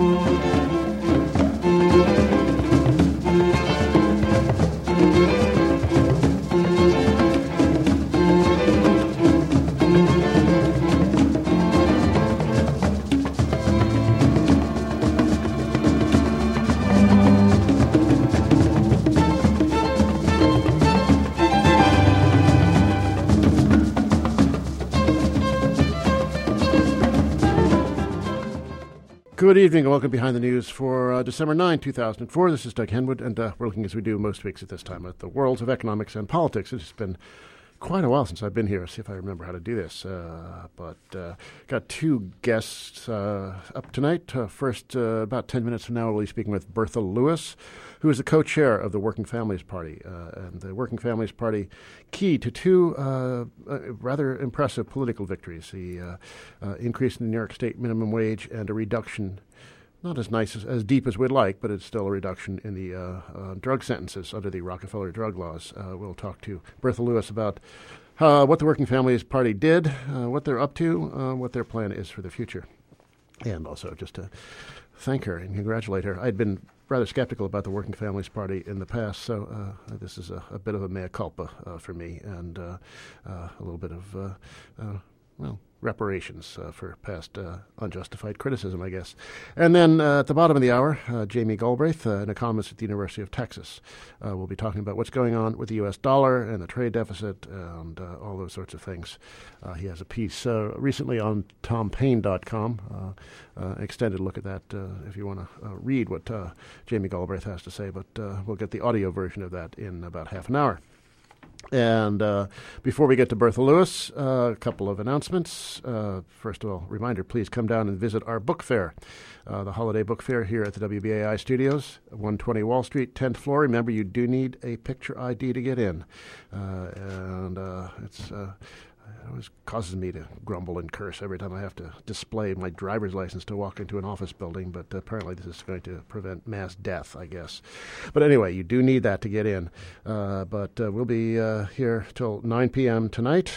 Good evening and welcome Behind the News for December 9, 2004. This is Doug Henwood, and we're looking, as we do most weeks at this time, at the worlds of economics and politics. It's been quite a while since I've been here. See if I remember how to do this. But got two guests up tonight. First, about 10 minutes from now, we'll be speaking with Bertha Lewis, who is the co-chair of the Working Families Party. And the Working Families Party key to two rather impressive political victories, the increase in the New York State minimum wage and a reduction, not as nice as deep as we'd like, but it's still a reduction in the drug sentences under the Rockefeller drug laws. We'll talk to Bertha Lewis about what the Working Families Party did, what they're up to, what their plan is for the future. And also just to thank her and congratulate her. I'd been rather skeptical about the Working Families Party in the past, so this is a bit of a mea culpa for me and a little bit of, reparations for past unjustified criticism, I guess. And then at the bottom of the hour, Jamie Galbraith, an economist at the University of Texas, will be talking about what's going on with the U.S. dollar and the trade deficit and all those sorts of things. He has a piece recently on TomPaine.com, extended look at that if you want to read what Jamie Galbraith has to say, but we'll get the audio version of that in about half an hour. And before we get to Bertha Lewis, a couple of announcements. First of all, reminder, please come down and visit our book fair, the holiday book fair here at the WBAI studios, 120 Wall Street, 10th floor. Remember, you do need a picture ID to get in. It always causes me to grumble and curse every time I have to display my driver's license to walk into an office building, but apparently this is going to prevent mass death, I guess. But anyway, you do need that to get in. But we'll be here till 9 p.m. tonight,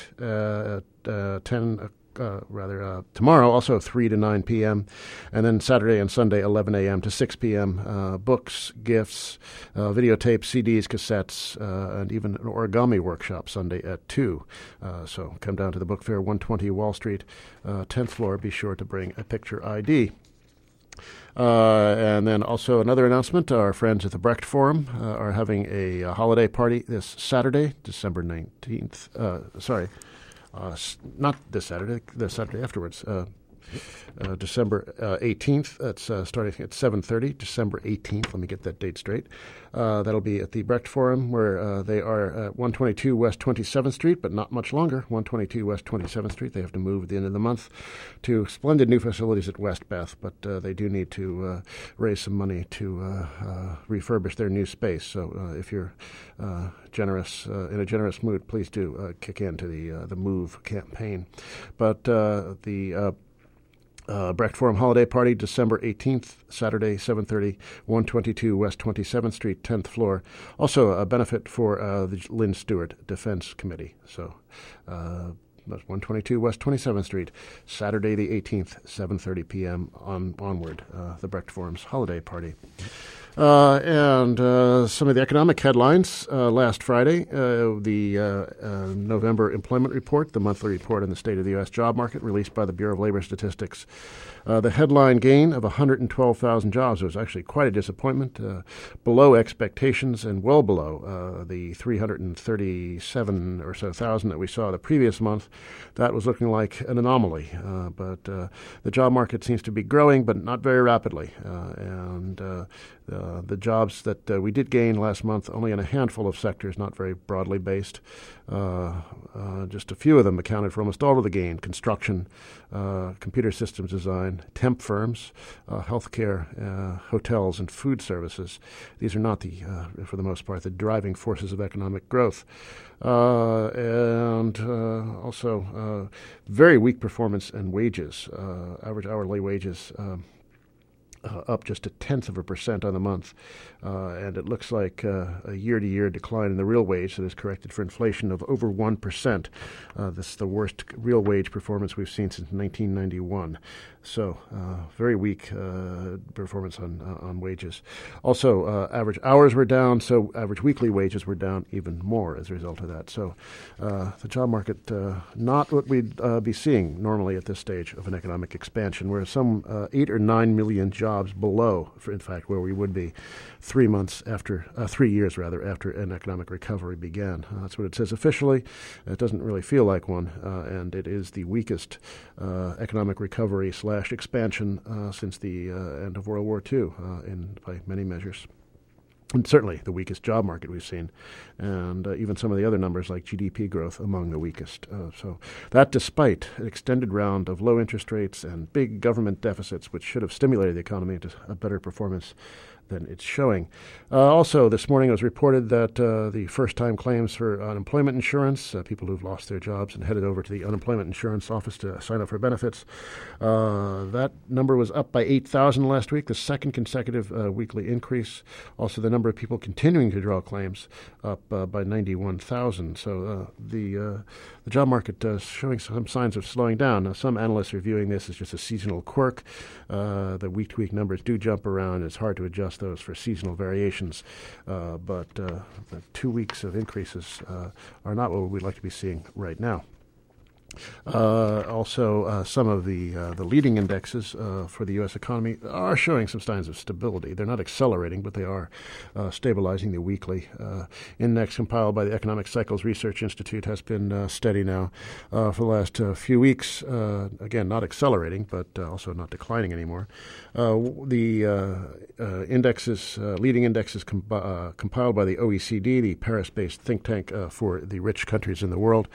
tomorrow, also 3 to 9 p.m., and then Saturday and Sunday, 11 a.m. to 6 p.m., books, gifts, videotapes, CDs, cassettes, and even an origami workshop Sunday at 2. So come down to the book fair, 120 Wall Street, 10th floor. Be sure to bring a picture ID. And then also another announcement, our friends at the Brecht Forum are having a holiday party this Saturday, December 19th. Not this Saturday, the Saturday afterwards, December 18th. That's starting at 7:30, December 18th. Let me get that date straight. That'll be at the Brecht Forum, where they are at 122 West 27th Street, but not much longer, 122 West 27th Street. They have to move at the end of the month to splendid new facilities at West Beth, but they do need to raise some money to refurbish their new space. So if you're generous, in a generous mood, please do kick into the MOVE campaign. But the Brecht Forum Holiday Party, December 18th, Saturday, 7:30, 122 West 27th Street, 10th floor. Also a benefit for the Lynn Stewart Defense Committee. So that's 122 West 27th Street, Saturday the 18th, 7:30 p.m. onward, the Brecht Forum's Holiday Party. And some of the economic headlines. Last Friday, the November Employment Report, the monthly report on the state of the U.S. job market released by the Bureau of Labor Statistics. The headline gain of 112,000 jobs was actually quite a disappointment, below expectations and well below the 337 or so thousand that we saw the previous month. That was looking like an anomaly. But the job market seems to be growing, but not very rapidly. The jobs that we did gain last month, only in a handful of sectors, not very broadly based. Just a few of them accounted for almost all of the gain: construction, computer systems design, temp firms, healthcare, hotels, and food services. These are not for the most part, the driving forces of economic growth. And also very weak performance in wages. Average hourly wages up just 0.1% on the month, and it looks like a year-to-year decline in the real wage that is corrected for inflation of over 1%. This is the worst real wage performance we've seen since 1991. So very weak performance on wages. Also, average hours were down, so average weekly wages were down even more as a result of that. So the job market, not what we'd be seeing normally at this stage of an economic expansion. We're some 8 or 9 million jobs below, in fact, where we would be 3 years after an economic recovery began. That's what it says officially. It doesn't really feel like one, and it is the weakest economic recovery / expansion since the end of World War II by many measures. And certainly the weakest job market we've seen, and even some of the other numbers like GDP growth among the weakest. So that despite an extended round of low interest rates and big government deficits, which should have stimulated the economy into a better performance than it's showing. Also, this morning it was reported that the first-time claims for unemployment insurance, people who've lost their jobs and headed over to the unemployment insurance office to sign up for benefits, that number was up by 8,000 last week, the second consecutive weekly increase. Also, the number of people continuing to draw claims up by 91,000. So the job market is showing some signs of slowing down. Now, some analysts are viewing this as just a seasonal quirk. The week-to-week numbers do jump around. It's hard to adjust those for seasonal variations, but 2 weeks of increases are not what we'd like to be seeing right now. Also, some of the leading indexes for the U.S. economy are showing some signs of stability. They're not accelerating, but they are stabilizing. The weekly index compiled by the Economic Cycles Research Institute has been steady now for the last few weeks. Again, not accelerating, but also not declining anymore. The leading indexes compiled by the OECD, the Paris-based think tank for the rich countries in the world,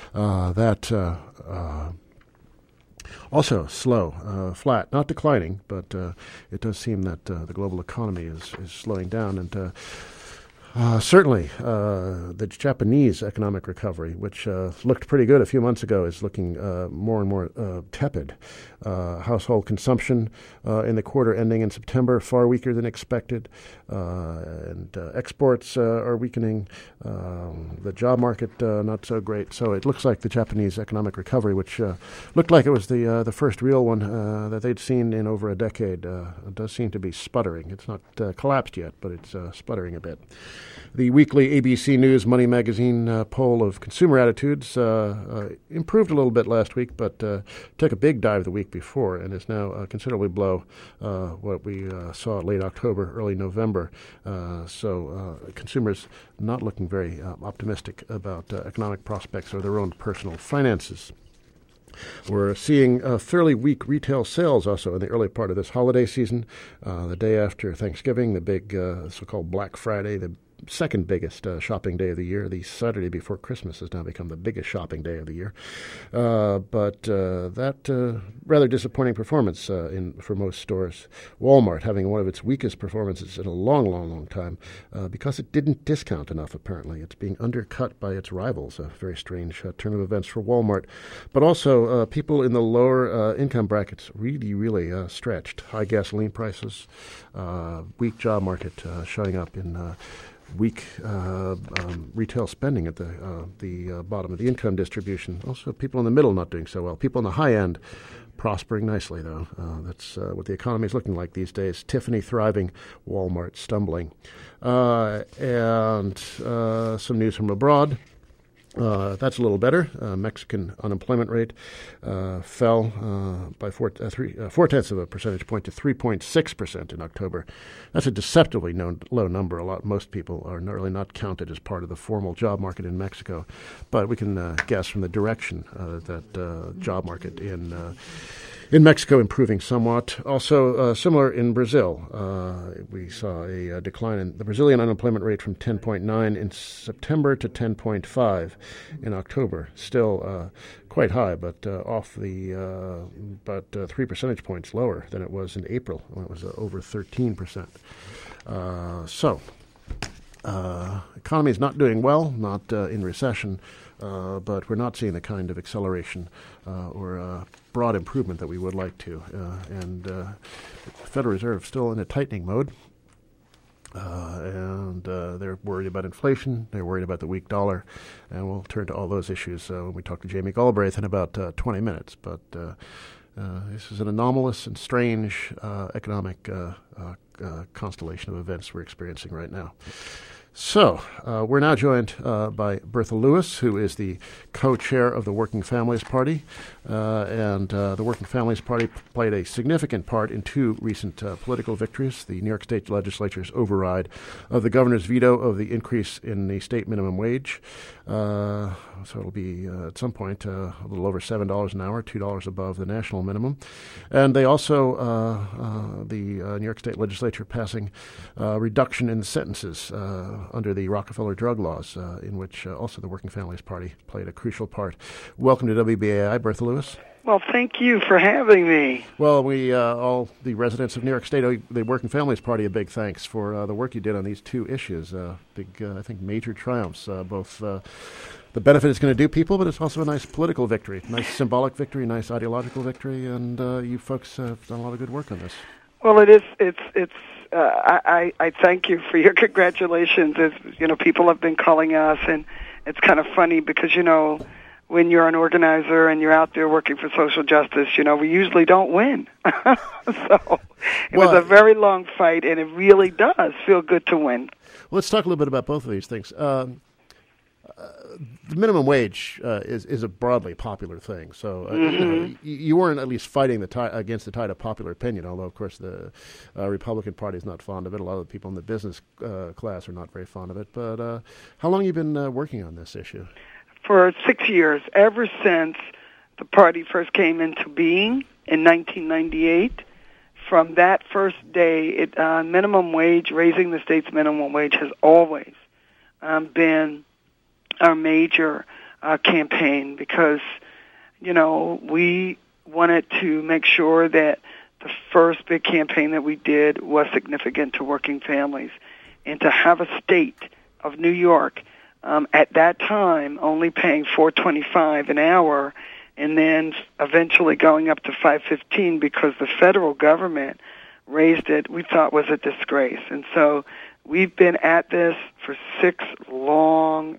also slow, flat, not declining, but it does seem that the global economy is slowing down. And certainly the Japanese economic recovery, which looked pretty good a few months ago, is looking more and more tepid. Household consumption in the quarter ending in September, far weaker than expected, and exports are weakening. The job market not so great. So it looks like the Japanese economic recovery, which looked like it was the first real one that they'd seen in over a decade, does seem to be sputtering. It's not collapsed yet, but it's sputtering a bit. The weekly ABC News Money Magazine poll of consumer attitudes improved a little bit last week, but took a big dive the week before and is now considerably below what we saw late October, early November. So consumers not looking very optimistic about economic prospects or their own personal finances. We're seeing fairly weak retail sales also in the early part of this holiday season. The day after Thanksgiving, the big so-called Black Friday, the second biggest shopping day of the year. The Saturday before Christmas has now become the biggest shopping day of the year. But that rather disappointing performance for most stores. Walmart having one of its weakest performances in a long time because it didn't discount enough, apparently. It's being undercut by its rivals, a very strange turn of events for Walmart. But also people in the lower income brackets really stretched. High gasoline prices, weak job market showing up in weak retail spending at the bottom of the income distribution. Also, people in the middle not doing so well. People in the high end prospering nicely, though. That's what the economy is looking like these days. Tiffany thriving, Walmart stumbling. And some news from abroad. That's a little better. Mexican unemployment rate fell by 0.4 of a percentage point to 3.6% in October. That's a deceptively low number. Most people are really not counted as part of the formal job market in Mexico, but we can guess from the direction that job market in Mexico improving somewhat. Also similar in Brazil. We saw a decline in the Brazilian unemployment rate from 10.9 in September to 10.5 in October. Still quite high, but off the 3 percentage points lower than it was in April when it was over 13%. So economy is not doing well, not in recession, but we're not seeing the kind of acceleration or broad improvement that we would like to. And the Federal Reserve is still in a tightening mode. And they're worried about inflation. They're worried about the weak dollar. And we'll turn to all those issues when we talk to Jamie Galbraith in about 20 minutes. But this is an anomalous and strange economic constellation of events we're experiencing right now. So we're now joined by Bertha Lewis, who is the co-chair of the Working Families Party. And the Working Families Party played a significant part in two recent political victories: the New York State Legislature's override of the governor's veto of the increase in the state minimum wage. So it'll be at some point a little over $7 an hour, $2 above the national minimum. And they also, the New York State Legislature passing reduction in the sentences under the Rockefeller drug laws, in which also the Working Families Party played a crucial part. Welcome to WBAI, Bertha Lewis. Well, thank you for having me. Well, we all the residents of New York State owe the Working Families Party a big thanks for the work you did on these two issues. Big, I think, major triumphs. Both the benefit it's going to do people, but it's also a nice political victory, nice symbolic victory, nice ideological victory, and you folks have done a lot of good work on this. Well, it is. I thank you for your congratulations. People have been calling us, and it's kind of funny because when you're an organizer and you're out there working for social justice, we usually don't win. So it was a very long fight, and it really does feel good to win. Well, let's talk a little bit about both of these things. The minimum wage is a broadly popular thing. So you weren't at least fighting against the tide of popular opinion, although, of course, the Republican Party is not fond of it. A lot of the people in the business class are not very fond of it. But how long have you been working on this issue? For 6 years, ever since the party first came into being in 1998. From that first day, minimum wage, raising the state's minimum wage, has always been our major campaign because, we wanted to make sure that the first big campaign that we did was significant to working families, and to have a state of New York at that time only paying $4.25 an hour, and then eventually going up to $5.15 because the federal government raised it, we thought was a disgrace. And so we've been at this for 6 long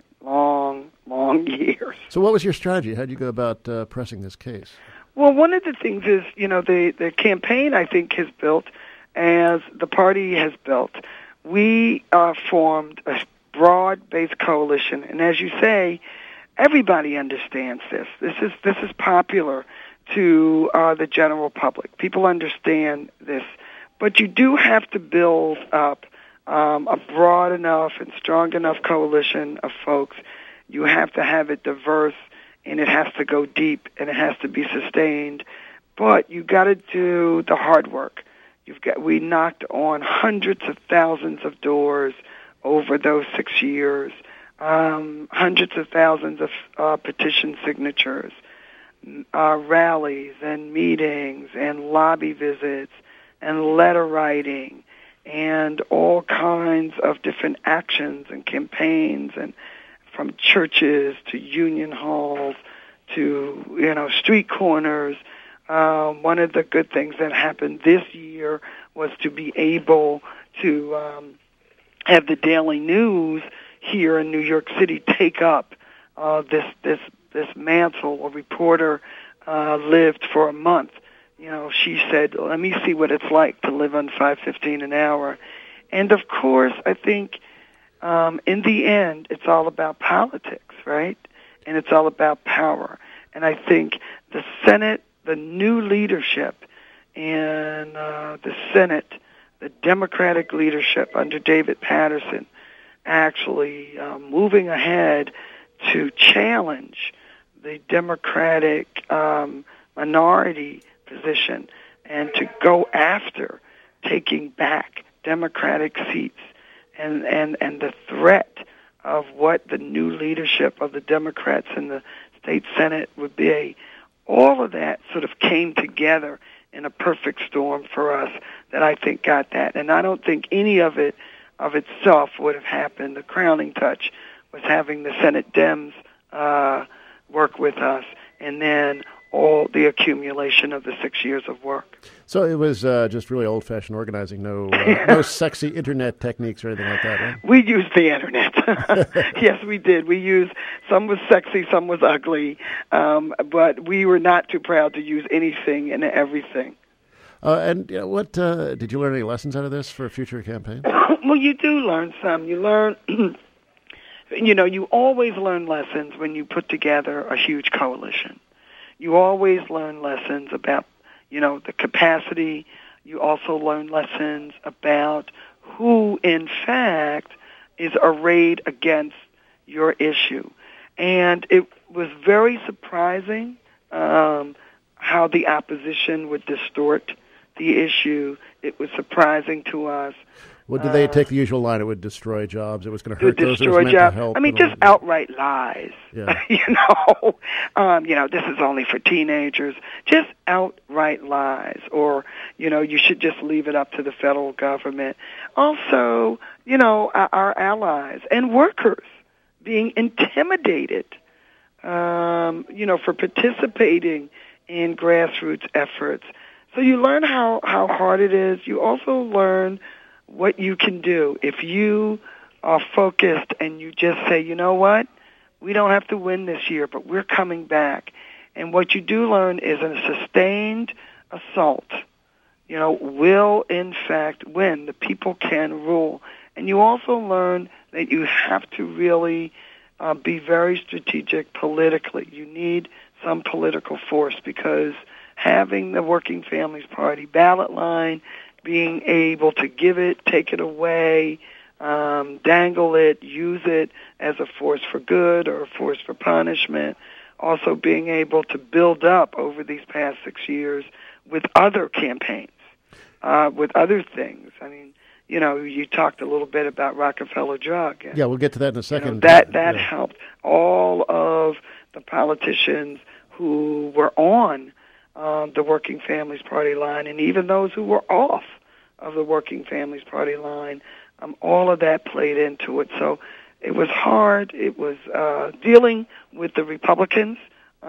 years. So what was your strategy? How did you go about pressing this case? Well, one of the things is, the campaign, I think, has built, as the party has built. We formed a broad-based coalition, and as you say, everybody understands this. This is popular to the general public. People understand this, but you do have to build up a broad enough and strong enough coalition of folks. You have to have it diverse, and it has to go deep, and it has to be sustained. But you got to do the hard work. We knocked on hundreds of thousands of doors over those 6 years, hundreds of thousands of petition signatures, rallies and meetings and lobby visits and letter writing and all kinds of different actions and campaigns, and from churches to union halls to, street corners. One of the good things that happened this year was to be able to have the Daily News here in New York City take up this mantle. A reporter lived for a month. She said, "Let me see what it's like to live on $5.15 an hour." And of course, I think in the end, it's all about politics, right? And it's all about power. And I think the Senate, the new leadership in the Senate, the Democratic leadership under David Paterson, actually moving ahead to challenge the Democratic minority position and to go after taking back Democratic seats and the threat of what the new leadership of the Democrats in the state Senate would be. All of that sort of came together in a perfect storm for us that I think got that. And I don't think any of it of itself would have happened. The crowning touch was having the Senate Dems work with us, and then all the accumulation of the 6 years of work. So it was just really old-fashioned organizing, no sexy internet techniques or anything like that, right? We used the internet. Yes, we did. We used, some was sexy, some was ugly, but we were not too proud to use anything and everything. And what did you learn any lessons out of this for future campaigns? Well, you do learn some. You learn, you always learn lessons when you put together a huge coalition. You always learn lessons about, the capacity. You also learn lessons about who, in fact, is arrayed against your issue. And it was very surprising how the opposition would distort the issue. It was surprising to us. Well, did they take the usual line? It would destroy jobs. It was going to hurt those it was meant to help. I mean, just outright lies. Yeah. This is only for teenagers. Just outright lies. Or, you should just leave it up to the federal government. Also, our allies and workers being intimidated, for participating in grassroots efforts. So you learn how hard it is. You also learn what you can do if you are focused and you just say, you know what, we don't have to win this year, but we're coming back. And what you do learn is a sustained assault, will in fact win. The people can rule. And you also learn that you have to really be very strategic politically. You need some political force, because having the Working Families Party ballot line, being able to give it, take it away, dangle it, use it as a force for good or a force for punishment, also being able to build up over these past 6 years with other campaigns, with other things. I mean, you talked a little bit about Rockefeller Drug. Yeah, we'll get to that in a second. That helped all of the politicians who were on the Working Families Party line, and even those who were off of the Working Families Party line. All of that played into it. So it was hard. It was dealing with the Republicans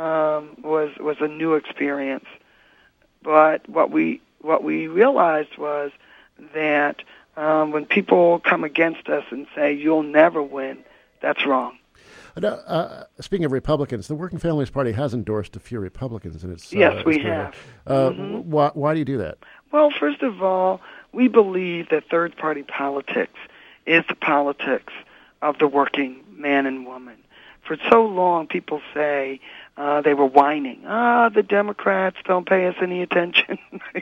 was a new experience. But what we realized was that when people come against us and say you'll never win, that's wrong. Speaking of Republicans, the Working Families Party has endorsed a few Republicans in its. Yes, we have. Why do you do that? Well, first of all, we believe that third-party politics is the politics of the working man and woman. For so long, people say they were whining, the Democrats don't pay us any attention,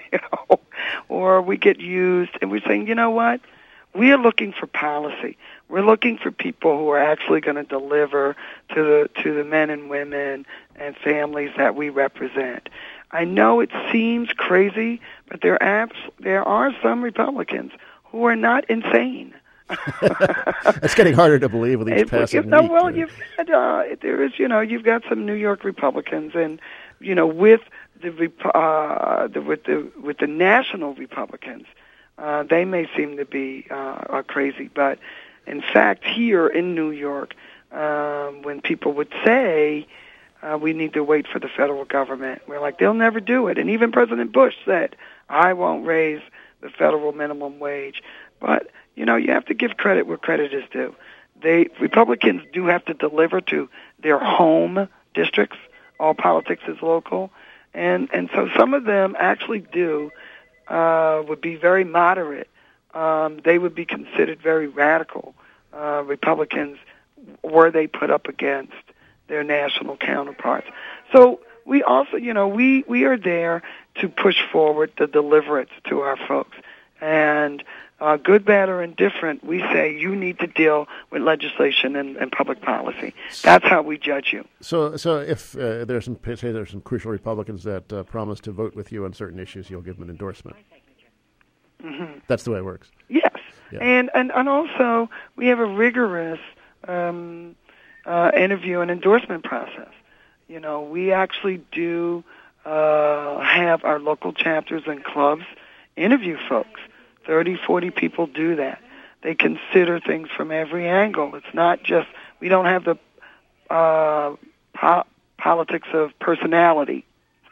or we get used, and we're saying, you know what? We are looking for policy. We're looking for people who are actually going to deliver to the men and women and families that we represent. I know it seems crazy, but there are some Republicans who are not insane. It's getting harder to believe with each passing week. Well, you've had you've got some New York Republicans, and with the national Republicans, they may seem to be crazy, but in fact, here in New York, when people would say we need to wait for the federal government, we're like, they'll never do it. And even President Bush said, I won't raise the federal minimum wage. But, you have to give credit where credit is due. Republicans do have to deliver to their home districts. All politics is local. And so some of them actually would be very moderate. They would be considered very radical Republicans were they put up against their national counterparts. So we also, we are there to push forward the deliverance to our folks. And good, bad, or indifferent, we say you need to deal with legislation and public policy. That's how we judge you. So if there's some crucial Republicans that promise to vote with you on certain issues, you'll give them an endorsement. Mm-hmm. That's the way it works. Yes, yeah. And also we have a rigorous interview and endorsement process. We actually do have our local chapters and clubs interview folks. 30, 40 people do that. They consider things from every angle. It's not just, we don't have the politics of personality,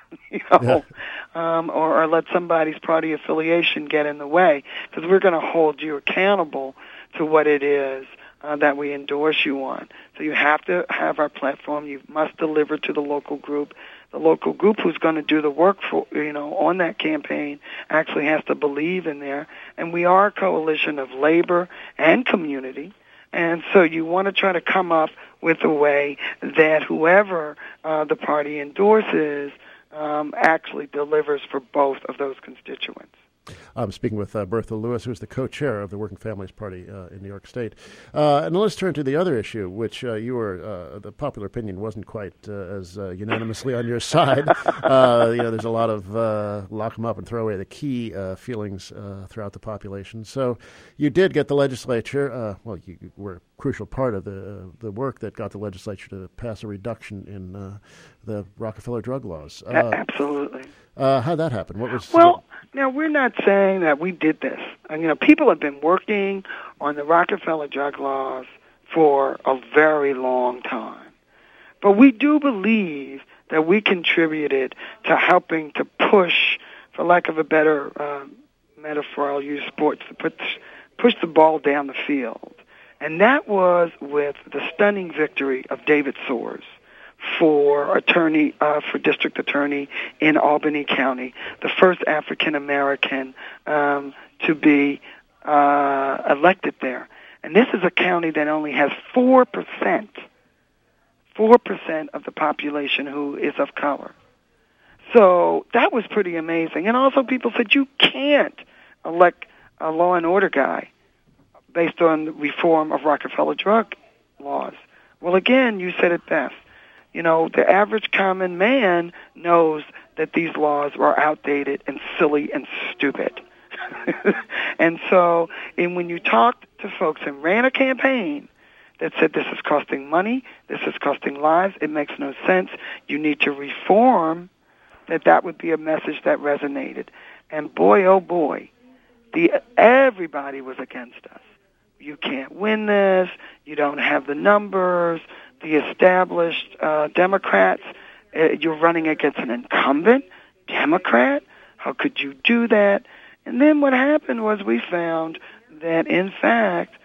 or let somebody's party affiliation get in the way, because we're going to hold you accountable to what it is that we endorse you on. So you have to have our platform. You must deliver to the local group. The local group who's going to do the work for, on that campaign actually has to believe in there. And we are a coalition of labor and community. And so you want to try to come up with a way that whoever the party endorses actually delivers for both of those constituents. I'm speaking with Bertha Lewis, who's the co-chair of the Working Families Party in New York State. And let's turn to the other issue, which the popular opinion wasn't quite as unanimously on your side. There's a lot of lock them up and throw away the key feelings throughout the population. So you did get the legislature, you were a crucial part of the work that got the legislature to pass a reduction in the Rockefeller drug laws. Absolutely. How'd that happen? What was... Now, we're not saying that we did this. People have been working on the Rockefeller drug laws for a very long time. But we do believe that we contributed to helping to push, for lack of a better metaphor, I'll use sports, to push the ball down the field. And that was with the stunning victory of David Soares for district attorney in Albany County, the first African American to be elected there. And this is a county that only has 4% of the population who is of color. So that was pretty amazing. And also people said you can't elect a law and order guy based on the reform of Rockefeller drug laws. Well, again, you said it best. The average common man knows that these laws are outdated and silly and stupid. And so, when you talked to folks and ran a campaign that said this is costing money, this is costing lives, it makes no sense, you need to reform, that would be a message that resonated. And boy, oh boy, everybody was against us. You can't win this, you don't have the numbers, the established Democrats, you're running against an incumbent Democrat. How could you do that? And then what happened was we found that, in fact,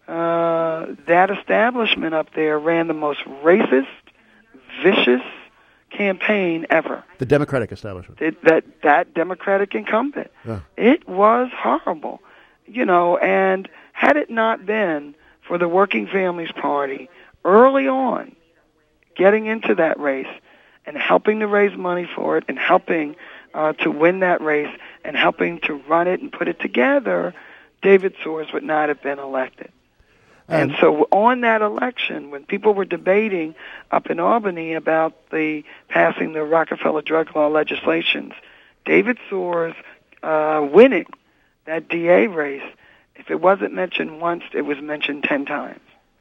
that establishment up there ran the most racist, vicious campaign ever. The Democratic establishment. That Democratic incumbent. Yeah. It was horrible. And had it not been for the Working Families Party early on, getting into that race and helping to raise money for it and helping to win that race and helping to run it and put it together, David Soares would not have been elected. And so on that election, when people were debating up in Albany about passing the Rockefeller drug law legislations, David Soares winning that DA race, if it wasn't mentioned once, it was mentioned 10 times.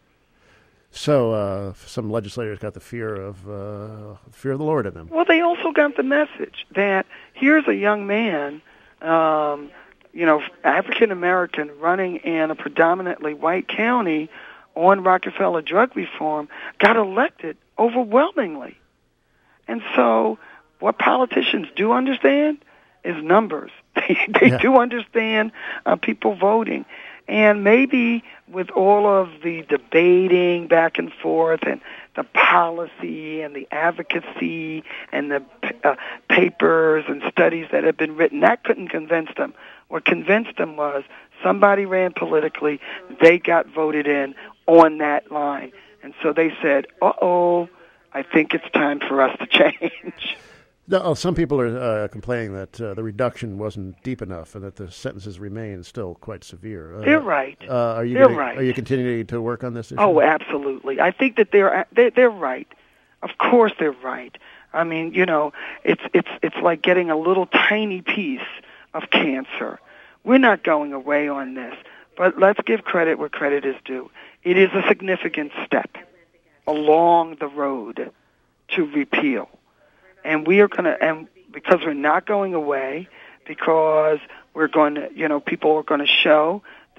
So some legislators got the fear of the Lord in them. Well, they also got the message that here's a young man, African American, running in a predominantly white county on Rockefeller drug reform, got elected overwhelmingly. And so, what politicians do understand is numbers. They do understand people voting. And maybe with all of the debating back and forth and the policy and the advocacy and the papers and studies that have been written, that couldn't convince them. What convinced them was somebody ran politically, they got voted in on that line. And so they said, I think it's time for us to change. No, some people are complaining that the reduction wasn't deep enough and that the sentences remain still quite severe. They're right. Are you continuing to work on this issue? Oh, absolutely. I think that they're right. Of course they're right. I mean, it's like getting a little tiny piece of cancer. We're not going away on this, but let's give credit where credit is due. It is a significant step along the road to repeal. And we are going to, and because we're not going away, because we're going to, people are going to show that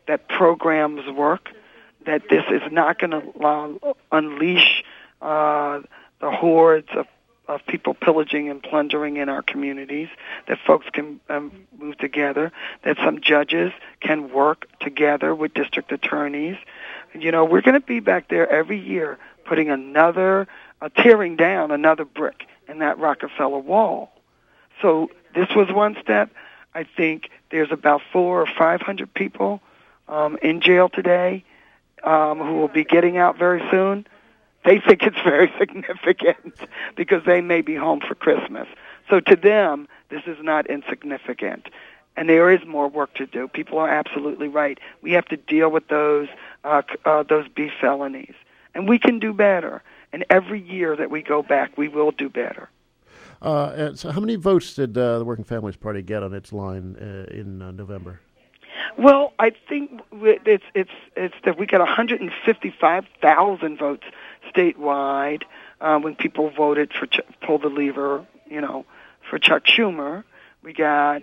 that programs work, that this is not going to unleash the hordes of people pillaging and plundering in our communities, that folks can move together, that some judges can work together with district attorneys. You know, we're going to be back there every year putting tearing down another brick in that Rockefeller wall. So this was one step. I think there's about 400 or 500 people in jail today who will be getting out very soon. They think it's very significant because they may be home for Christmas. So to them, this is not insignificant. And there is more work to do. People are absolutely right. We have to deal with those B felonies. And we can do better. And every year that we go back, we will do better. And so how many votes did the Working Families Party get on its line in November? Well, I think it's that we got 155,000 votes statewide when people voted for pull the lever, for Chuck Schumer. We got,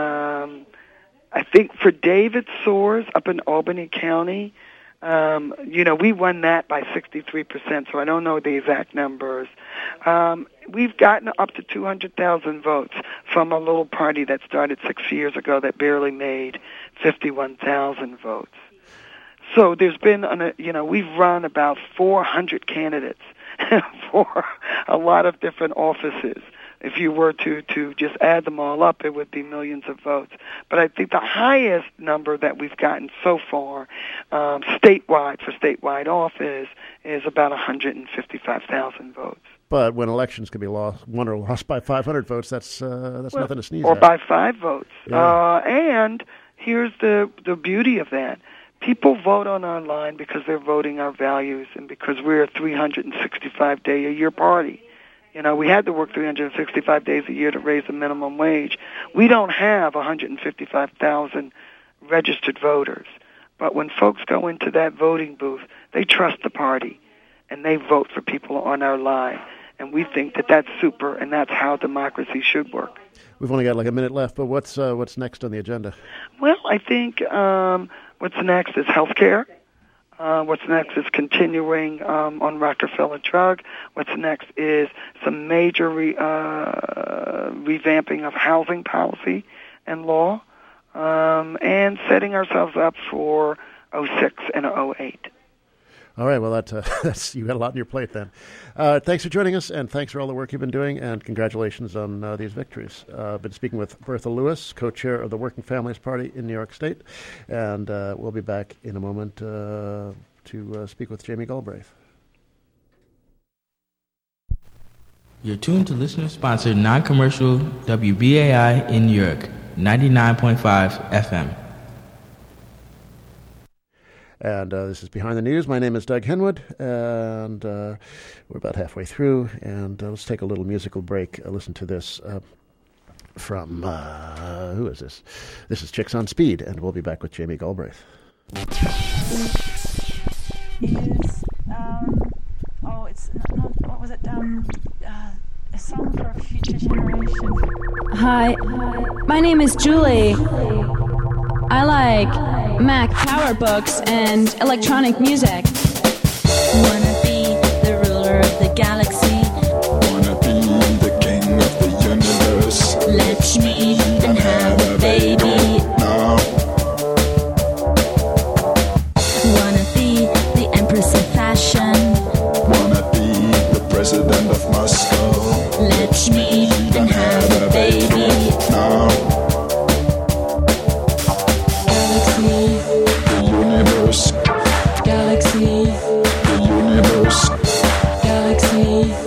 I think, for David Soares up in Albany County. We won that by 63%, so I don't know the exact numbers. We've gotten up to 200,000 votes from a little party that started 6 years ago that barely made 51,000 votes. So there's been, we've run about 400 candidates for a lot of different offices. If you were to just add them all up, it would be millions of votes. But I think the highest number that we've gotten so far, statewide for statewide office, is about 155,000 votes. But when elections can be won or lost by 500 votes, that's nothing to sneeze at. Or by 5 votes. Yeah. And here's the beauty of that. People vote on our line because they're voting our values and because we're a 365-day-a-year party. We had to work 365 days a year to raise the minimum wage. We don't have 155,000 registered voters. But when folks go into that voting booth, they trust the party, and they vote for people on our line. And we think that that's super, and that's how democracy should work. We've only got like a minute left, but what's next on the agenda? Well, I think what's next is health care. What's next is continuing on Rockefeller Drug. What's next is some major revamping of housing policy and law, and setting ourselves up for 06 and 08. All right, well, that's you got a lot on your plate then. Thanks for joining us, and thanks for all the work you've been doing, and congratulations on these victories. I've been speaking with Bertha Lewis, co-chair of the Working Families Party in New York State, and we'll be back in a moment to speak with Jamie Galbraith. You're tuned to listener-sponsored non-commercial WBAI in New York, 99.5 FM. And this is Behind the News. My name is Doug Henwood, and we're about halfway through. And let's take a little musical break. Listen to this from, who is this? This is Chicks on Speed, and we'll be back with Jamie Galbraith. A song for a future generation. Hi, my name is Julie. I like Mac Power Books and electronic music. Wanna be the ruler of the galaxy. Wanna be the king of the universe. Let's meet and have a baby. Now. Wanna be the empress of fashion. Wanna be the president of Moscow. Let's meet and have a baby. Now. Galaxy, the universe, galaxy,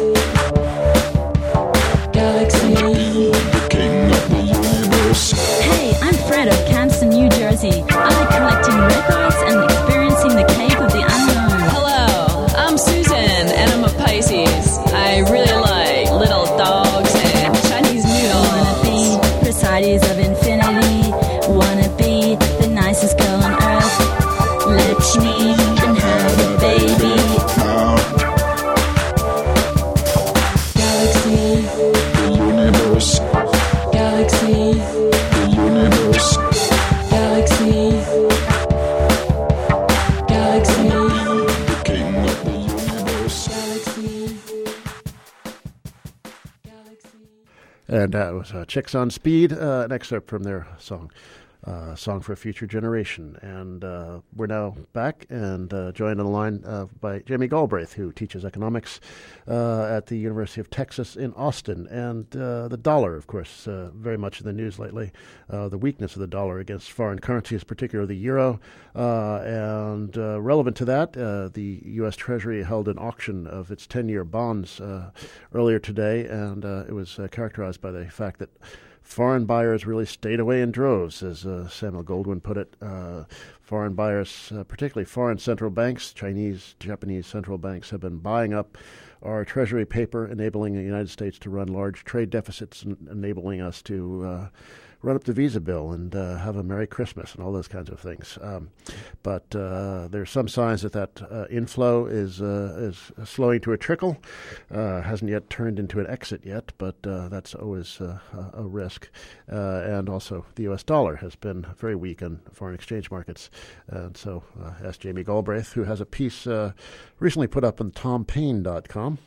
galaxy. the king of the universe. Hey, I'm Fred of Campson, New Jersey. I like collecting records and experiencing the cave of the unknown. Hello, I'm Susan, and I'm a Pisces. I really like little dogs and Chinese noodles. Wanna be Presides of infinity. Wanna be the nicest girl on earth. Let's meet and have a baby. Now. Galaxy, The universe, galaxy, the universe, galaxy, that was Chicks on Speed, an excerpt from their song. Song for a Future Generation. And we're now back and joined on the line by Jamie Galbraith, who teaches economics at the University of Texas in Austin. And the dollar, of course, very much in the news lately. The weakness of the dollar against foreign currencies, particularly the euro. And relevant to that, the U.S. Treasury held an auction of its 10-year bonds earlier today, and it was characterized by the fact that foreign buyers really stayed away in droves, as Samuel Goldwyn put it. Foreign buyers, particularly foreign central banks, Chinese, Japanese central banks, have been buying up our Treasury paper, enabling the United States to run large trade deficits and enabling us to run up the Visa bill and have a Merry Christmas and all those kinds of things. But there's some signs that inflow is slowing to a trickle. Hasn't yet turned into an exit yet, but that's always a risk. And also the U.S. dollar has been very weak on foreign exchange markets. And so asked Jamie Galbraith, who has a piece recently put up on tompaine.com.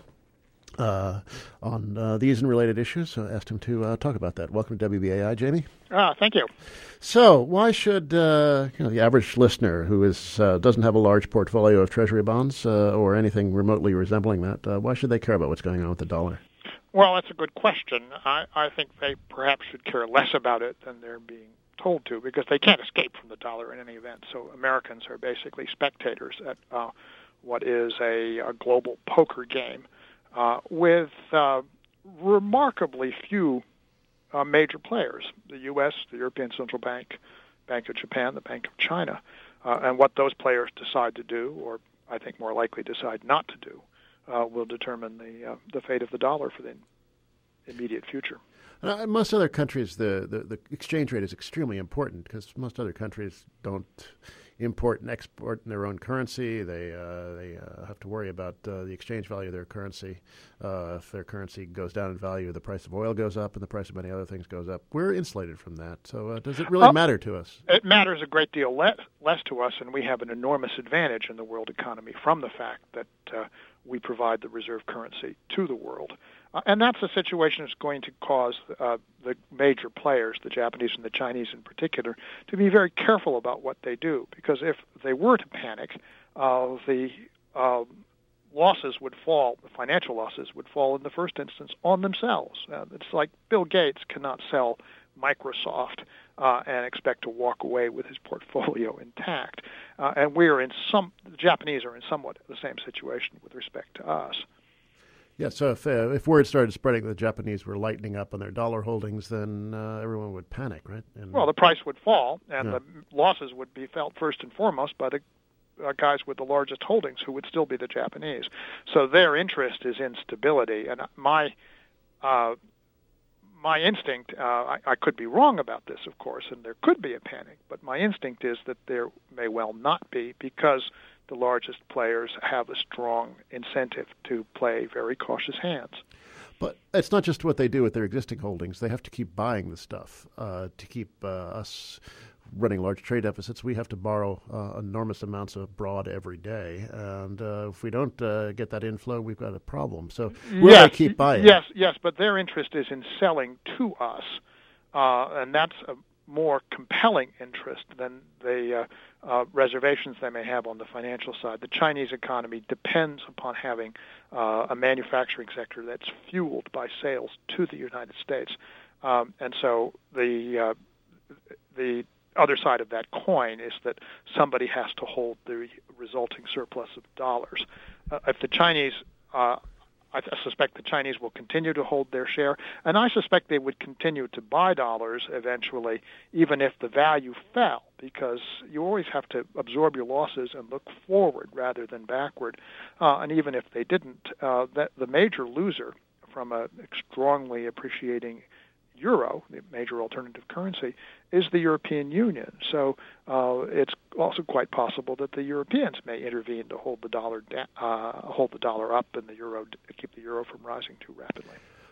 On these and related issues. So I asked him to talk about that. Welcome to WBAI, Jamie. Thank you. So why should the average listener who doesn't have a large portfolio of Treasury bonds or anything remotely resembling that, why should they care about what's going on with the dollar? Well, that's a good question. I think they perhaps should care less about it than they're being told to, because they can't escape from the dollar in any event. So Americans are basically spectators at what is a global poker game. With remarkably few major players, the U.S., the European Central Bank, Bank of Japan, the Bank of China, and what those players decide to do, or I think more likely decide not to do, will determine the fate of the dollar for the immediate future. In most other countries, the exchange rate is extremely important because most other countries don't import and export in their own currency. They have to worry about the exchange value of their currency. If their currency goes down in value, the price of oil goes up and the price of many other things goes up. We're insulated from that. So does it really matter to us? It matters a great deal less to us, and we have an enormous advantage in the world economy from the fact that we provide the reserve currency to the world. And that's a situation that's going to cause the major players, the Japanese and the Chinese in particular, to be very careful about what they do. Because if they were to panic, the losses would fall, the financial losses would fall in the first instance on themselves. It's like Bill Gates cannot sell Microsoft and expect to walk away with his portfolio intact. And the Japanese are in somewhat the same situation with respect to us. Yeah, so if word started spreading that the Japanese were lightening up on their dollar holdings, then everyone would panic, right? Well, the price would fall, and the losses would be felt first and foremost by the guys with the largest holdings, who would still be the Japanese. So their interest is in stability, and my instinct, I could be wrong about this, of course, and there could be a panic, but my instinct is that there may well not be, because the largest players have a strong incentive to play very cautious hands. But it's not just what they do with their existing holdings. They have to keep buying the stuff to keep us running large trade deficits. We have to borrow enormous amounts abroad every day. And if we don't get that inflow, we've got a problem. So we're going to keep buying. Yes, but their interest is in selling to us, and that's a more compelling interest than the reservations they may have on the financial side. The Chinese economy depends upon having a manufacturing sector that's fueled by sales to the United States, and so the other side of that coin is that somebody has to hold the resulting surplus of dollars. If the Chinese I suspect the Chinese will continue to hold their share, and I suspect they would continue to buy dollars eventually, even if the value fell, because you always have to absorb your losses and look forward rather than backward. And even if they didn't, the major loser from a strongly appreciating euro, the major alternative currency, is the European Union. So it's also quite possible that the Europeans may intervene to hold the dollar up and keep the euro from rising too rapidly.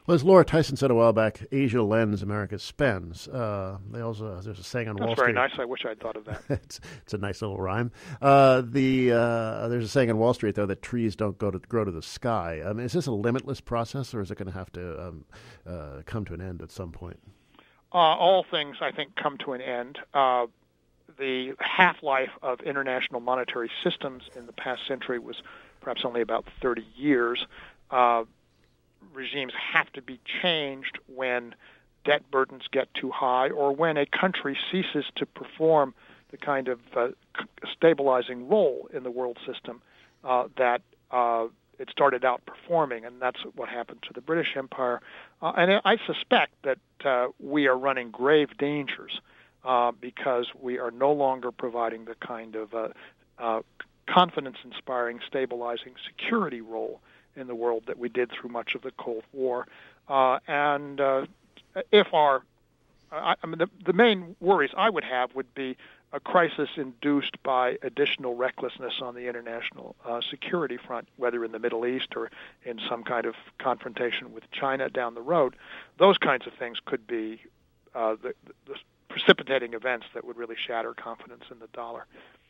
Well, as Laura Tyson said a while back, Asia lends, America spends. There's a saying on Wall Street. That's very nice. I wish I'd thought of that. it's a nice little rhyme. There's a saying on Wall Street, though, that trees don't grow to the sky. I mean, is this a limitless process, or is it going to have to come to an end at some point? All things, I think, come to an end. The half-life of international monetary systems in the past century was perhaps only about 30 years. Regimes have to be changed when debt burdens get too high or when a country ceases to perform the kind of stabilizing role in the world system that it started out performing, and that's what happened to the British Empire. And I suspect that we are running grave dangers because we are no longer providing the kind of confidence-inspiring, stabilizing security role in the world that we did through much of the Cold War. If the main worries I would have would be a crisis induced by additional recklessness on the international security front, whether in the Middle East or in some kind of confrontation with China down the road. Those kinds of things could be the precipitating events that would really shatter confidence in the dollar.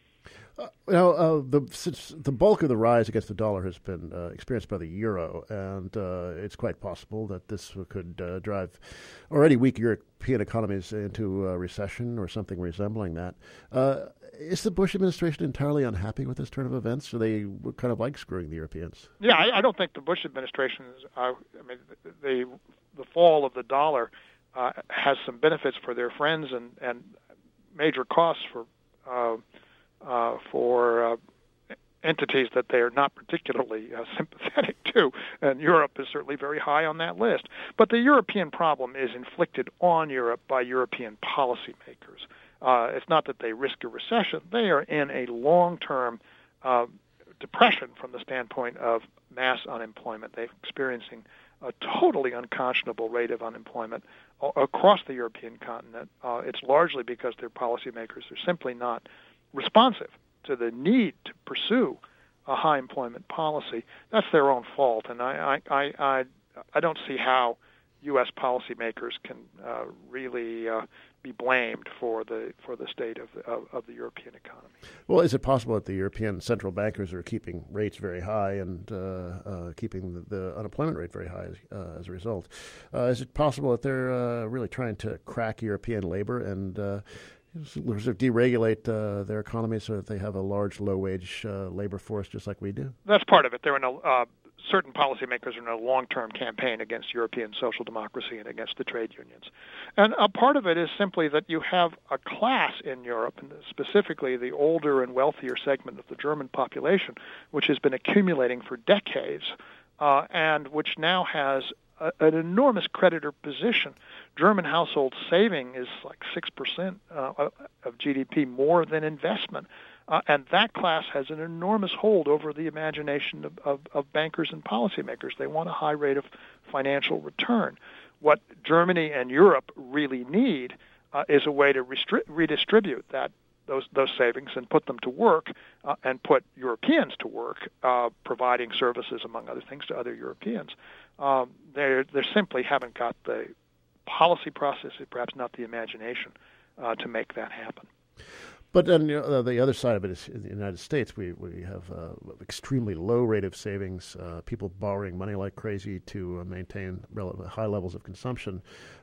Since the bulk of the rise against the dollar has been experienced by the euro, and it's quite possible that this could drive already weak European economies into a recession or something resembling that. Is the Bush administration entirely unhappy with this turn of events, or they would kind of like screwing the Europeans? Yeah, I don't think the Bush administration is. The fall of the dollar has some benefits for their friends and major costs for entities that they are not particularly sympathetic to, and Europe is certainly very high on that list. But the European problem is inflicted on Europe by European policymakers. It's not that they risk a recession. They are in a long-term depression from the standpoint of mass unemployment. They're experiencing a totally unconscionable rate of unemployment across the European continent. It's largely because their policymakers are simply not responsive to the need to pursue a high employment policy. That's their own fault, and I don't see how U.S. policymakers can really be blamed for the state of the European economy. Well, is it possible that the European central bankers are keeping rates very high and keeping the unemployment rate very high as a result? Is it possible that they're really trying to crack European labor and sort of deregulate their economy so that they have a large, low-wage labor force just like we do? That's part of it. They're in certain policymakers are in a long-term campaign against European social democracy and against the trade unions. And a part of it is simply that you have a class in Europe, and specifically the older and wealthier segment of the German population, which has been accumulating for decades and which now has an enormous creditor position. German household saving is like 6% of GDP more than investment. And that class has an enormous hold over the imagination of bankers and policymakers. They want a high rate of financial return. What Germany and Europe really need is a way to redistribute those savings and put them to work and put Europeans to work, providing services, among other things, to other Europeans. They simply haven't got the policy process, perhaps not the imagination, to make that happen. But on the other side of it is in the United States, we have extremely low rate of savings, people borrowing money like crazy to maintain high levels of consumption.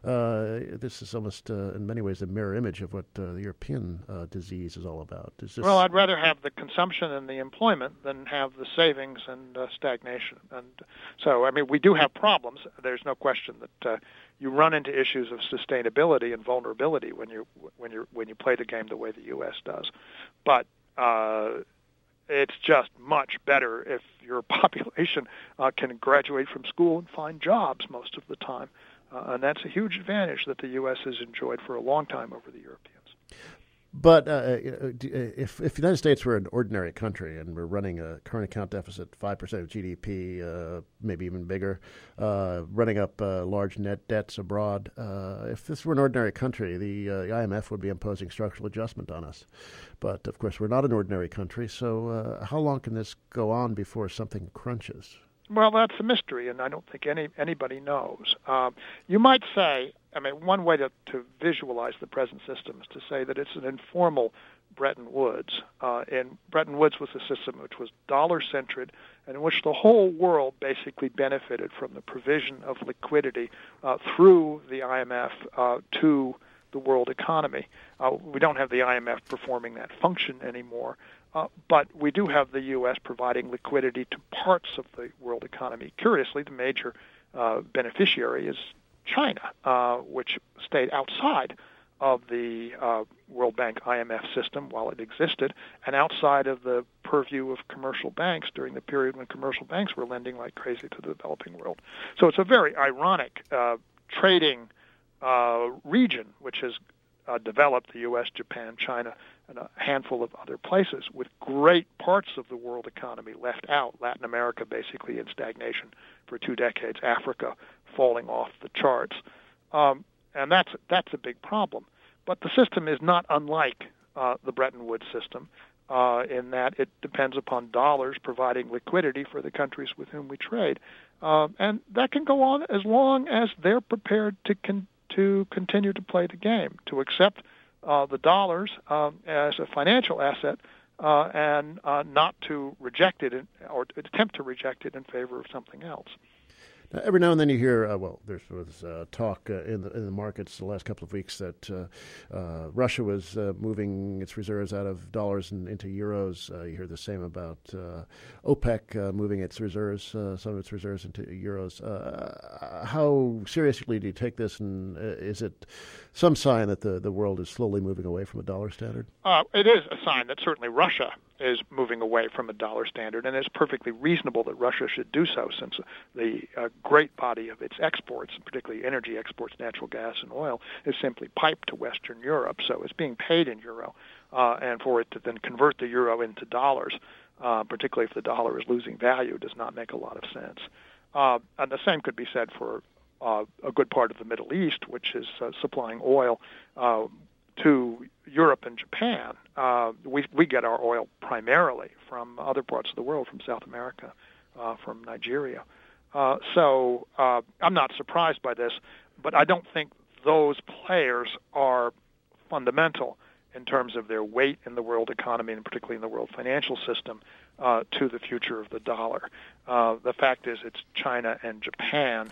This is almost, in many ways, a mirror image of what the European disease is all about. Well, I'd rather have the consumption and the employment than have the savings and stagnation. And so, we do have problems. There's no question that you run into issues of sustainability and vulnerability when you play the game the way the U.S. does. But it's just much better if your population can graduate from school and find jobs most of the time. And that's a huge advantage that the U.S. has enjoyed for a long time over the Europeans. But if the United States were an ordinary country and we're running a current account deficit 5% of GDP, maybe even bigger, running up large net debts abroad, if this were an ordinary country, the IMF would be imposing structural adjustment on us. But, of course, we're not an ordinary country, so how long can this go on before something crunches? Well, that's a mystery, and I don't think anybody knows. You might say, one way to visualize the present system is to say that it's an informal Bretton Woods. And Bretton Woods was a system which was dollar-centered and in which the whole world basically benefited from the provision of liquidity through the IMF to the world economy. We don't have the IMF performing that function anymore, but we do have the U.S. providing liquidity to parts of the world economy. Curiously, the major beneficiary is China, which stayed outside of the World Bank IMF system while it existed, and outside of the purview of commercial banks during the period when commercial banks were lending like crazy to the developing world. So it's a very ironic trading region which has developed, the U.S., Japan, China, and a handful of other places, with great parts of the world economy left out. Latin America basically in stagnation for 2 decades, Africa falling off the charts. And that's a big problem. But the system is not unlike the Bretton Woods system in that it depends upon dollars providing liquidity for the countries with whom we trade. And that can go on as long as they're prepared to continue to play the game, to accept the dollars as a financial asset and not to reject it or attempt to reject it in favor of something else. Now, every now and then you hear, there was talk in the markets the last couple of weeks that Russia was moving its reserves out of dollars and into euros. You hear the same about OPEC moving its reserves, some of its reserves into euros. How seriously do you take this, and is it some sign that the world is slowly moving away from a dollar standard? It is a sign that certainly Russia is moving away from a dollar standard, and it's perfectly reasonable that Russia should do so, since the great body of its exports, particularly energy exports, natural gas and oil, is simply piped to Western Europe. So it's being paid in euro, and for it to then convert the euro into dollars, particularly if the dollar is losing value, does not make a lot of sense. And the same could be said for a good part of the Middle East, which is supplying oil to Europe and Japan. We get our oil primarily from other parts of the world, from South America, from Nigeria. So I'm not surprised by this, but I don't think those players are fundamental in terms of their weight in the world economy, and particularly in the world financial system, to the future of the dollar. The fact is it's China and Japan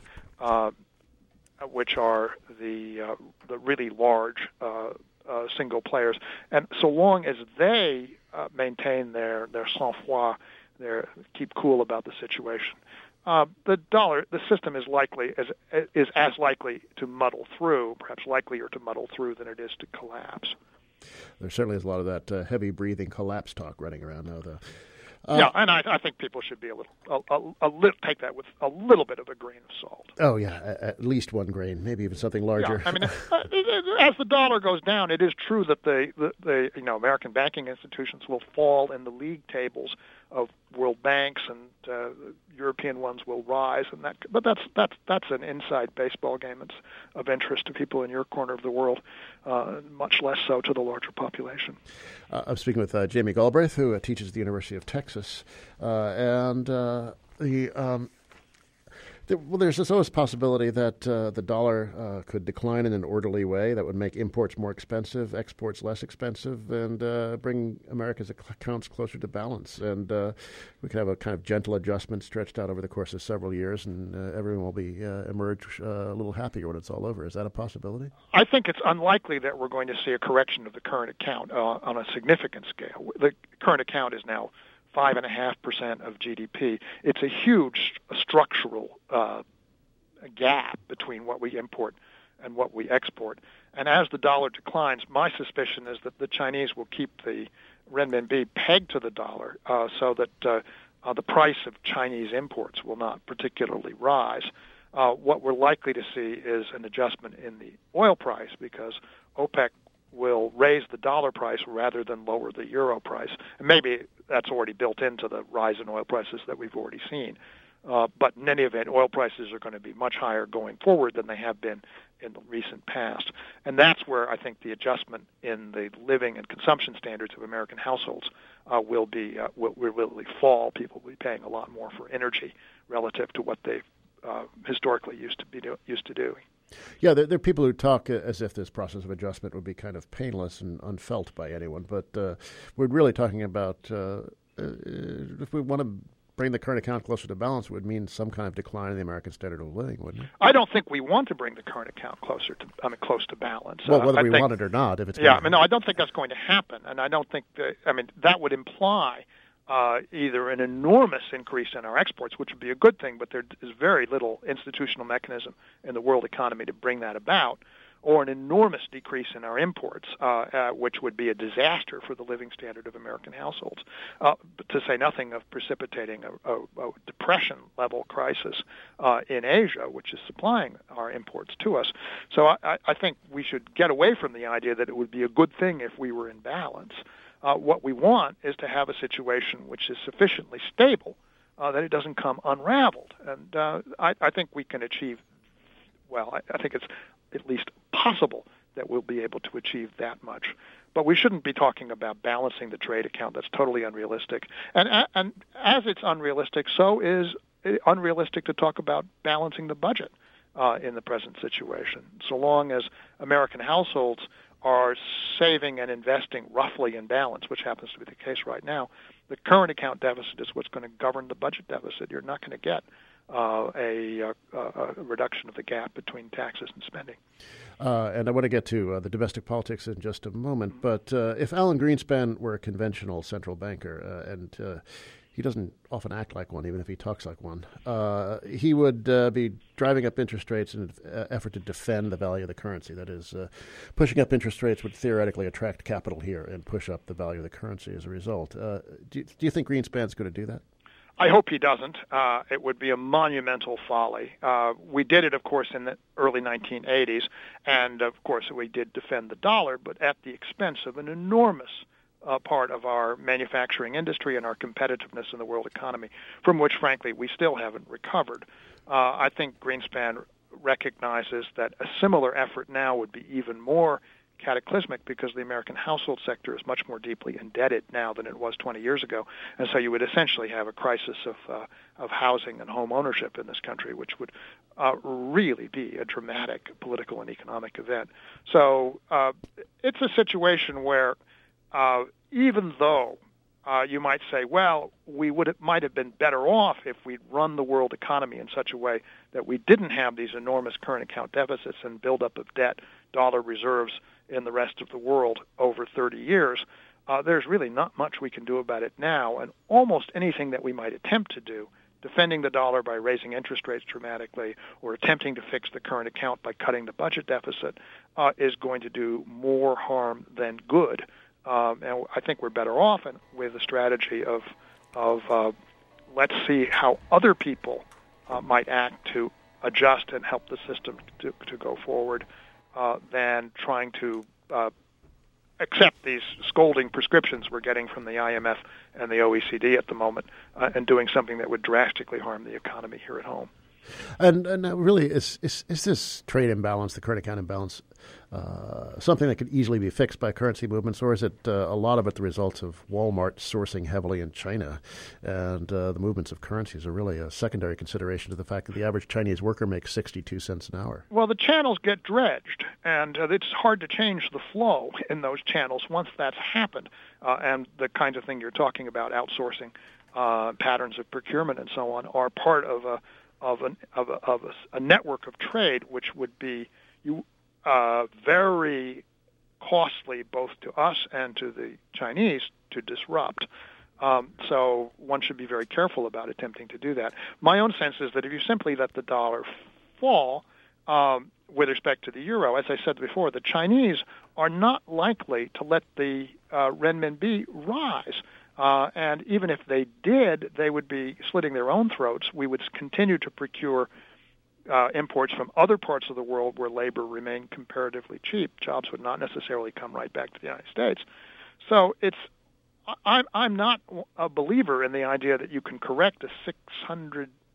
which are the really large single players. And so long as they maintain their sang-froid, keep cool about the situation, the system is as likely to muddle through, perhaps likelier to muddle through than it is to collapse. There certainly is a lot of that heavy breathing collapse talk running around now, though. Yeah, and I think people should be a little take that with a little bit of a grain of salt. Oh yeah, at least one grain, maybe even something larger. Yeah, as the dollar goes down, it is true that the American banking institutions will fall in the league tables of world banks, and European ones will rise, but that's an inside baseball game. It's of interest to people in your corner of the world, much less so to the larger population. I'm speaking with Jamie Galbraith, who teaches at the University of Texas, and there's always a possibility that the dollar could decline in an orderly way that would make imports more expensive, exports less expensive, and bring America's accounts closer to balance. And we could have a kind of gentle adjustment stretched out over the course of several years, and everyone will be emerge a little happier when it's all over. Is that a possibility? I think it's unlikely that we're going to see a correction of the current account on a significant scale. The current account is now 5.5% of GDP. It's a huge structural gap between what we import and what we export. And as the dollar declines, my suspicion is that the Chinese will keep the renminbi pegged to the dollar so that the price of Chinese imports will not particularly rise. What we're likely to see is an adjustment in the oil price, because OPEC will raise the dollar price rather than lower the euro price. And maybe that's already built into the rise in oil prices that we've already seen. But in any event, oil prices are going to be much higher going forward than they have been in the recent past. And that's where I think the adjustment in the living and consumption standards of American households will really fall. People will be paying a lot more for energy relative to what they've historically used to do. Yeah, there are people who talk as if this process of adjustment would be kind of painless and unfelt by anyone. But we're really talking about if we want to bring the current account closer to balance, it would mean some kind of decline in the American standard of living, wouldn't it? I don't think we want to bring the current account close to balance. Well, whether we want it or not, if it's no, I don't think that's going to happen, and I don't think that would imply either an enormous increase in our exports, which would be a good thing, but there is very little institutional mechanism in the world economy to bring that about, or an enormous decrease in our imports, which would be a disaster for the living standard of American households, to say nothing of precipitating a depression-level crisis in Asia, which is supplying our imports to us. So I think we should get away from the idea that it would be a good thing if we were in balance. What we want is to have a situation which is sufficiently stable that it doesn't come unraveled. And I think we can achieve, I think it's at least possible that we'll be able to achieve that much. But we shouldn't be talking about balancing the trade account. That's totally unrealistic. And as it's unrealistic, so is it unrealistic to talk about balancing the budget in the present situation. So long as American households are saving and investing roughly in balance, which happens to be the case right now, the current account deficit is what's going to govern the budget deficit. You're not going to get a reduction of the gap between taxes and spending. And I want to get to the domestic politics in just a moment, but if Alan Greenspan were a conventional central banker, and he doesn't often act like one, even if he talks like one, he would be driving up interest rates in an effort to defend the value of the currency. That is, pushing up interest rates would theoretically attract capital here and push up the value of the currency as a result. Do you think Greenspan's going to do that? I hope he doesn't. It would be a monumental folly. We did it, of course, in the early 1980s, and, of course, we did defend the dollar, but at the expense of an enormous part of our manufacturing industry and our competitiveness in the world economy, from which, frankly, we still haven't recovered. I think Greenspan recognizes that a similar effort now would be even more cataclysmic because the American household sector is much more deeply indebted now than it was 20 years ago. And so you would essentially have a crisis of housing and home ownership in this country, which would really be a dramatic political and economic event. So it's a situation where even though you might say, well, might have been better off if we'd run the world economy in such a way that we didn't have these enormous current account deficits and buildup of debt, dollar reserves in the rest of the world over 30 years, there's really not much we can do about it now. And almost anything that we might attempt to do, defending the dollar by raising interest rates dramatically or attempting to fix the current account by cutting the budget deficit, is going to do more harm than good. And I think we're better off with a strategy of let's see how other people might act to adjust and help the system to go forward than trying to accept these scolding prescriptions we're getting from the IMF and the OECD at the moment and doing something that would drastically harm the economy here at home. And really, is this trade imbalance, the current account imbalance, something that could easily be fixed by currency movements, or is it a lot of it the results of Walmart sourcing heavily in China, and the movements of currencies are really a secondary consideration to the fact that the average Chinese worker makes 62 cents an hour? Well, the channels get dredged, and it's hard to change the flow in those channels once that's happened, and the kinds of thing you're talking about, outsourcing, patterns of procurement, and so on, are part of a network of trade, which would be very costly both to us and to the Chinese to disrupt. So one should be very careful about attempting to do that. My own sense is that if you simply let the dollar fall with respect to the euro, as I said before, the Chinese are not likely to let the renminbi rise. And even if they did, they would be slitting their own throats. We would continue to procure imports from other parts of the world where labor remained comparatively cheap. Jobs would not necessarily come right back to the United States. So I'm not a believer in the idea that you can correct a $600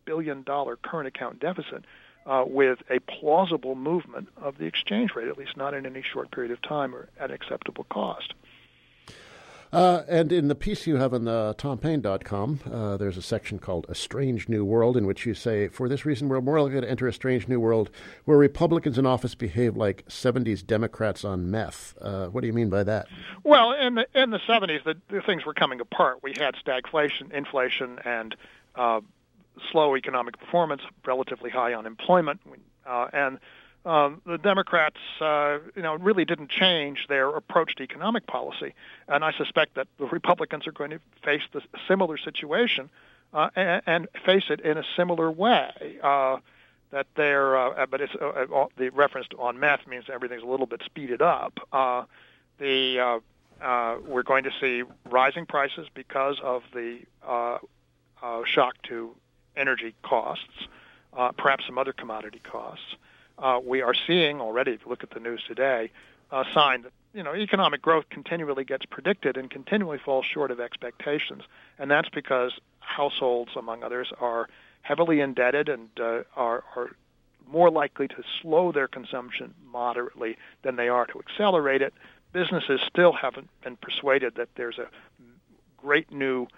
billion current account deficit with a plausible movement of the exchange rate, at least not in any short period of time or at acceptable cost. And in the piece you have on the TomPaine.com, there's a section called A Strange New World, in which you say, for this reason, we're more likely to enter a strange new world where Republicans in office behave like 70s Democrats on meth. What do you mean by that? Well, in the 70s, the things were coming apart. We had stagflation, inflation, and slow economic performance, relatively high unemployment, and the Democrats, really didn't change their approach to economic policy, and I suspect that the Republicans are going to face the similar situation and face it in a similar way. That they're, but it's the reference on meth means everything's a little bit speeded up. We're going to see rising prices because of the shock to energy costs, perhaps some other commodity costs. We are seeing already, if you look at the news today, a sign that economic growth continually gets predicted and continually falls short of expectations, and that's because households, among others, are heavily indebted and are more likely to slow their consumption moderately than they are to accelerate it. Businesses still haven't been persuaded that there's a great new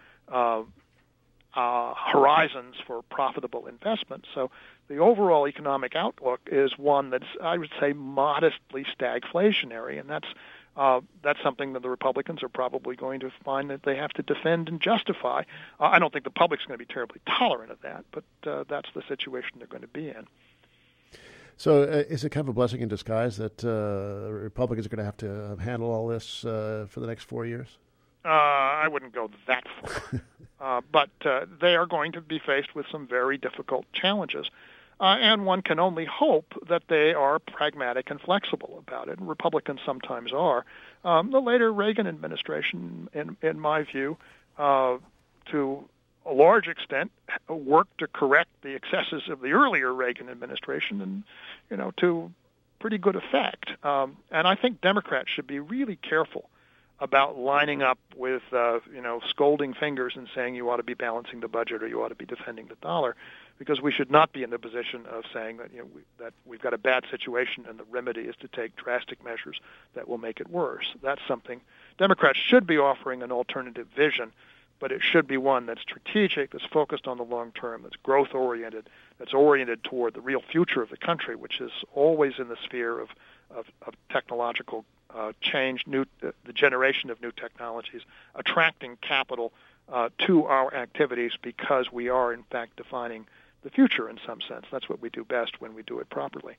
horizons for profitable investment. So the overall economic outlook is one that's, I would say, modestly stagflationary, and that's something that the Republicans are probably going to find that they have to defend and justify. I don't think the public's going to be terribly tolerant of that, but that's the situation they're going to be in. So is it kind of a blessing in disguise that Republicans are going to have to handle all this for the next 4 years? I wouldn't go that far. But they are going to be faced with some very difficult challenges. And one can only hope that they are pragmatic and flexible about it. Republicans sometimes are. The later Reagan administration, in my view, to a large extent, worked to correct the excesses of the earlier Reagan administration, and to pretty good effect. And I think Democrats should be really careful about lining up with, scolding fingers and saying you ought to be balancing the budget or you ought to be defending the dollar, because we should not be in the position of saying that that we've got a bad situation and the remedy is to take drastic measures that will make it worse. That's something Democrats should be offering, an alternative vision, but it should be one that's strategic, that's focused on the long term, that's growth-oriented, that's oriented toward the real future of the country, which is always in the sphere of technological change, the generation of new technologies, attracting capital to our activities because we are, in fact, defining the future in some sense. That's what we do best when we do it properly.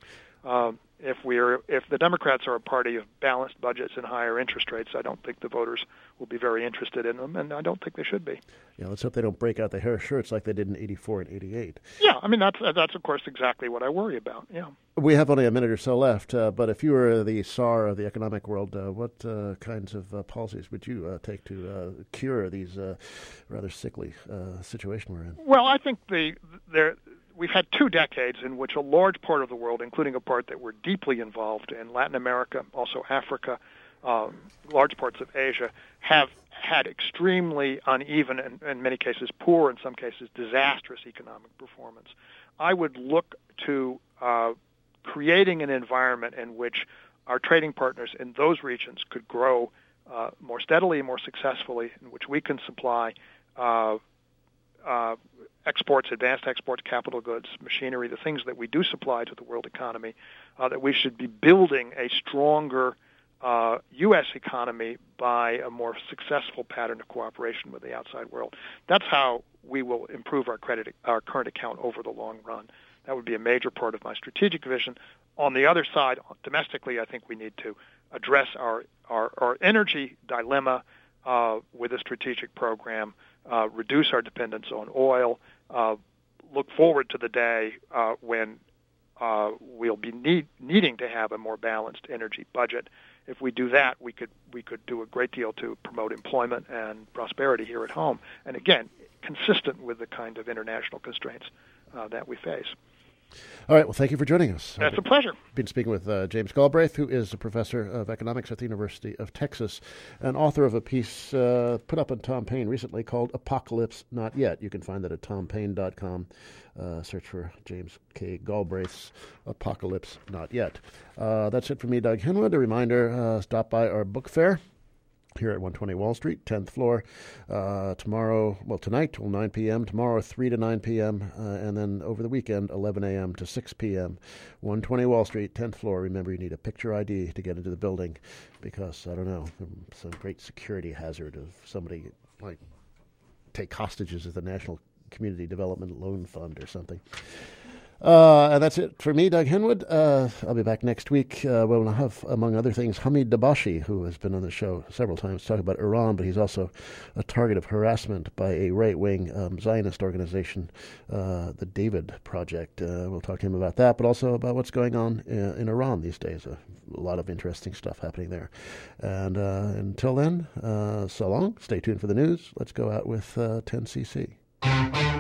If the Democrats are a party of balanced budgets and higher interest rates, I don't think the voters will be very interested in them, and I don't think they should be. Yeah, let's hope they don't break out the hair shirts like they did in '84 and '88. Yeah, I mean that's of course exactly what I worry about. Yeah. We have only a minute or so left, but if you were the czar of the economic world, what kinds of policies would you take to cure these rather sickly situation we're in? Well, I think we've had 2 decades in which a large part of the world, including a part that we're deeply involved in, Latin America, also Africa, large parts of Asia, have had extremely uneven and in many cases poor, in some cases disastrous economic performance. I would look to creating an environment in which our trading partners in those regions could grow more steadily and more successfully, in which we can supply exports, advanced exports, capital goods, machinery, the things that we do supply to the world economy, that we should be building a stronger U.S. economy by a more successful pattern of cooperation with the outside world. That's how we will improve our current account over the long run. That would be a major part of my strategic vision. On the other side, domestically, I think we need to address our energy dilemma with a strategic program, reduce our dependence on oil, look forward to the day when we'll be needing to have a more balanced energy budget. If we do that, we could do a great deal to promote employment and prosperity here at home. And again, consistent with the kind of international constraints that we face. All right. Well, thank you for joining us. That's a pleasure. Been speaking with James Galbraith, who is a professor of economics at the University of Texas and author of a piece put up on Tom Paine recently called Apocalypse Not Yet. You can find that at tompaine.com. Search for James K. Galbraith's Apocalypse Not Yet. That's it for me, Doug Henwood. A reminder, stop by our book fair here at 120 Wall Street, 10th floor, tonight till 9 p.m., tomorrow 3 to 9 p.m., and then over the weekend, 11 a.m. to 6 p.m., 120 Wall Street, 10th floor. Remember, you need a picture ID to get into the building because, I don't know, some great security hazard of somebody might take hostages at the National Community Development Loan Fund or something. And that's it for me, Doug Henwood. I'll be back next week when I'll have, among other things, Hamid Dabashi, who has been on the show several times talking about Iran, but he's also a target of harassment by a right-wing Zionist organization, the David Project. We'll talk to him about that, but also about what's going on in Iran these days. A lot of interesting stuff happening there. And until then, so long. Stay tuned for the news. Let's go out with 10cc.